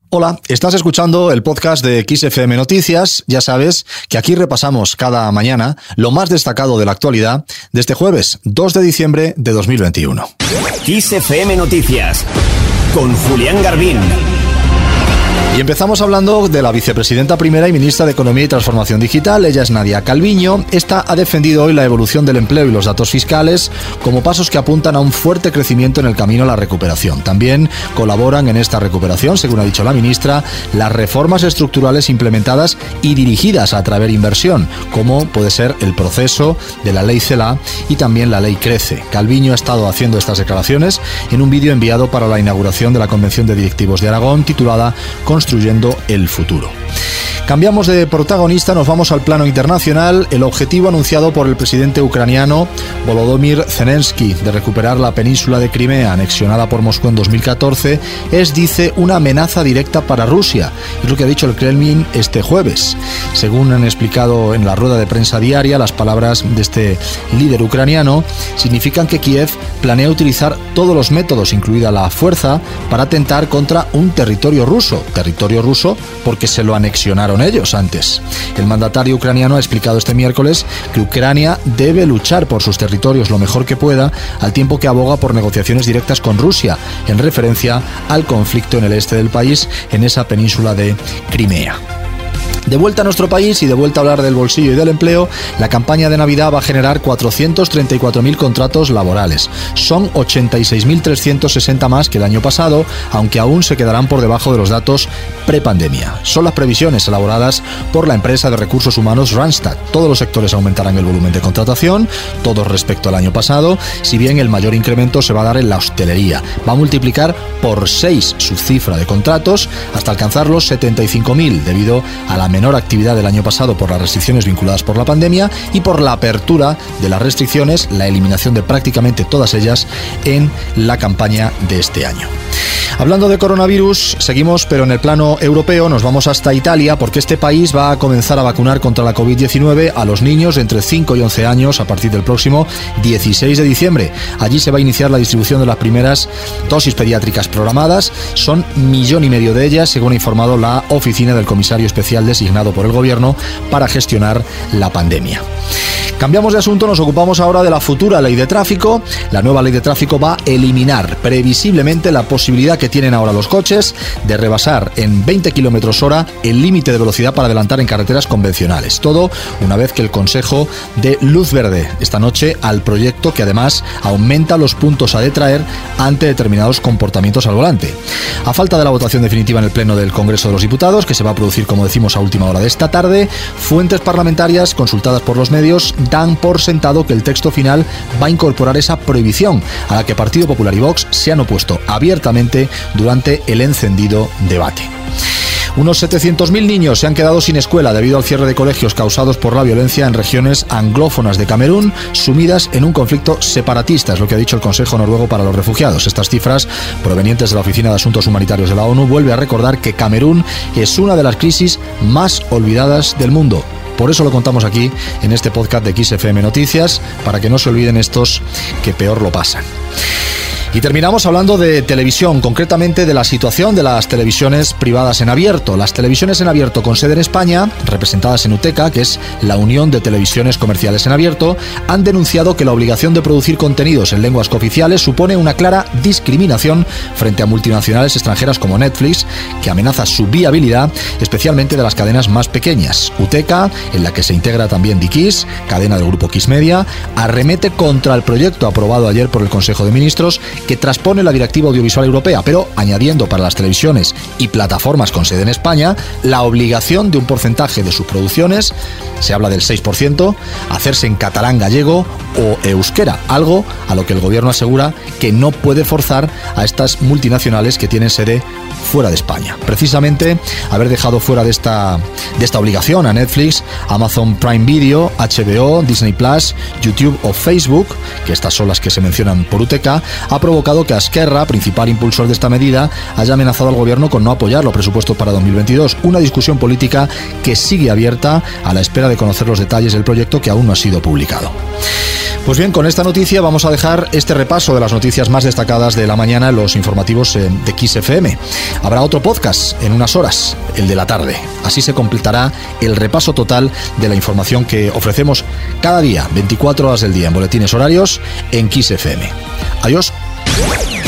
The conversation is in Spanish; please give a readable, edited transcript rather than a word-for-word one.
Hola, estás escuchando el podcast de XFM Noticias. Ya sabes que aquí repasamos cada mañana lo más destacado de la actualidad de este jueves 2 de diciembre de 2021. XFM Noticias con Julián Garbín. Y empezamos hablando de la vicepresidenta primera y ministra de Economía y Transformación Digital. Ella es Nadia Calviño. Esta ha defendido hoy la evolución del empleo y los datos fiscales como pasos que apuntan a un fuerte crecimiento en el camino a la recuperación. También colaboran en esta recuperación, según ha dicho la ministra, las reformas estructurales implementadas y dirigidas a atraer inversión, como puede ser el proceso de la ley CELA y también la ley Crece. Calviño ha estado haciendo estas declaraciones en un vídeo enviado para la inauguración de la Convención de Directivos de Aragón, titulada Construyendo el futuro. Cambiamos de protagonista, nos vamos al plano internacional. El objetivo anunciado por el presidente ucraniano Volodymyr Zelensky de recuperar la península de Crimea, anexionada por Moscú en 2014, es, dice, una amenaza directa para Rusia. Es lo que ha dicho el Kremlin este jueves. Según han explicado en la rueda de prensa diaria, las palabras de este líder ucraniano significan que Kiev planea utilizar todos los métodos, incluida la fuerza, para atentar contra un territorio ruso porque se lo anexionaron ellos antes. El mandatario ucraniano ha explicado este miércoles que Ucrania debe luchar por sus territorios lo mejor que pueda, al tiempo que aboga por negociaciones directas con Rusia, en referencia al conflicto en el este del país, en esa península de Crimea. De vuelta a nuestro país y de vuelta a hablar del bolsillo y del empleo, la campaña de Navidad va a generar 434.000 contratos laborales. Son 86.360 más que el año pasado, aunque aún se quedarán por debajo de los datos prepandemia. Son las previsiones elaboradas por la empresa de recursos humanos Randstad. Todos los sectores aumentarán el volumen de contratación, todos respecto al año pasado, si bien el mayor incremento se va a dar en la hostelería. Va a multiplicar por 6 su cifra de contratos hasta alcanzar los 75.000 debido a la menor actividad del año pasado por las restricciones vinculadas por la pandemia y por la apertura de las restricciones, la eliminación de prácticamente todas ellas en la campaña de este año. Hablando de coronavirus, seguimos, pero en el plano europeo nos vamos hasta Italia, porque este país va a comenzar a vacunar contra la COVID-19 a los niños de entre 5 y 11 años a partir del próximo 16 de diciembre. Allí se va a iniciar la distribución de las primeras dosis pediátricas programadas. Son 1,5 millones de ellas, según ha informado la oficina del comisario especial designado por el gobierno para gestionar la pandemia. Cambiamos de asunto, nos ocupamos ahora de la futura ley de tráfico. La nueva ley de tráfico va a eliminar previsiblemente la posibilidad que tienen ahora los coches de rebasar en 20 km/h el límite de velocidad para adelantar en carreteras convencionales. Todo una vez que el Consejo dé luz verde esta noche al proyecto, que además aumenta los puntos a detraer ante determinados comportamientos al volante. A falta de la votación definitiva en el Pleno del Congreso de los Diputados, que se va a producir, como decimos, a última hora de esta tarde, fuentes parlamentarias consultadas por los medios dan por sentado que el texto final va a incorporar esa prohibición a la que Partido Popular y Vox se han opuesto abiertamente durante el encendido debate. Unos 700.000 niños se han quedado sin escuela debido al cierre de colegios causados por la violencia en regiones anglófonas de Camerún, sumidas en un conflicto separatista, es lo que ha dicho el Consejo Noruego para los Refugiados. Estas cifras, provenientes de la Oficina de Asuntos Humanitarios de la ONU, vuelve a recordar que Camerún es una de las crisis más olvidadas del mundo. Por eso lo contamos aquí en este podcast de XFM Noticias, para que no se olviden estos que peor lo pasan. Y terminamos hablando de televisión, concretamente de la situación de las televisiones privadas en abierto. Las televisiones en abierto con sede en España, representadas en UTECA, que es la Unión de Televisiones Comerciales en Abierto, han denunciado que la obligación de producir contenidos en lenguas cooficiales supone una clara discriminación frente a multinacionales extranjeras como Netflix, que amenaza su viabilidad, especialmente de las cadenas más pequeñas. UTECA, en la que se integra también Dickies, cadena del grupo Kiss Media, arremete contra el proyecto aprobado ayer por el Consejo de Ministros, que transpone la Directiva Audiovisual Europea, pero añadiendo para las televisiones y plataformas con sede en España la obligación de un porcentaje de sus producciones, se habla del 6%, hacerse en catalán, gallego o euskera, algo a lo que el gobierno asegura que no puede forzar a estas multinacionales que tienen sede fuera de España. Precisamente haber dejado fuera de esta obligación a Netflix, Amazon Prime Video, HBO, Disney Plus, YouTube o Facebook, que estas son las que se mencionan por UTECA, ha provocado que Esquerra, principal impulsor de esta medida, haya amenazado al gobierno con no apoyar los presupuestos para 2022, una discusión política que sigue abierta a la espera de conocer los detalles del proyecto, que aún no ha sido publicado. Pues bien, con esta noticia vamos a dejar este repaso de las noticias más destacadas de la mañana en los informativos de Kiss FM. Habrá otro podcast en unas horas, el de la tarde. Así se completará el repaso total de la información que ofrecemos cada día, 24 horas del día, en boletines horarios en Kiss FM. Adiós.